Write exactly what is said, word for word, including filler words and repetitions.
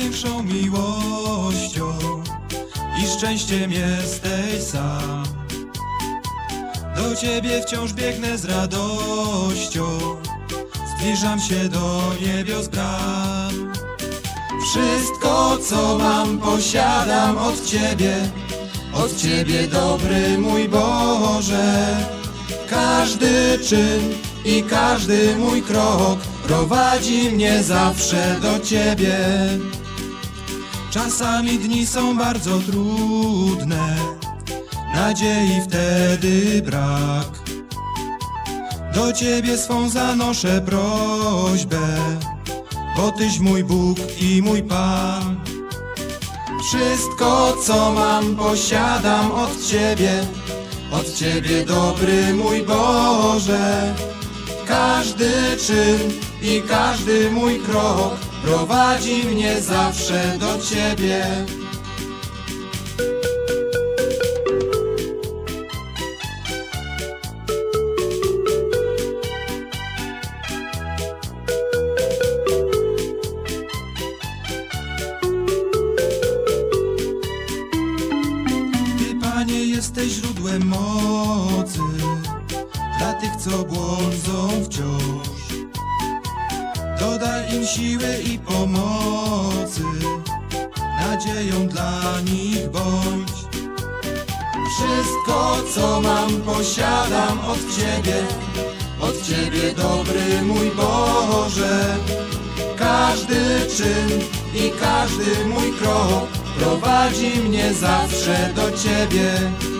największą miłością i szczęściem jesteś sam. Do Ciebie wciąż biegnę z radością, zbliżam się do niebios bram. Wszystko, co mam, posiadam od Ciebie, od Ciebie, dobry mój Boże. Każdy czyn i każdy mój krok prowadzi mnie zawsze do Ciebie. Czasami dni są bardzo trudne, nadziei wtedy brak. Do Ciebie swą zanoszę prośbę, bo Tyś mój Bóg i mój Pan. Wszystko, co mam, posiadam od Ciebie, od Ciebie, dobry mój Boże. Każdy czyn i każdy mój krok prowadzi mnie zawsze do Ciebie. Panie, jesteś źródłem mocy dla tych, co błądzą wciąż. Dodaj im siły i pomocy, nadzieją dla nich bądź. Wszystko, co mam, posiadam od Ciebie, od Ciebie, dobry mój Boże. Każdy czyn i każdy mój krok prowadzi mnie zawsze do Ciebie.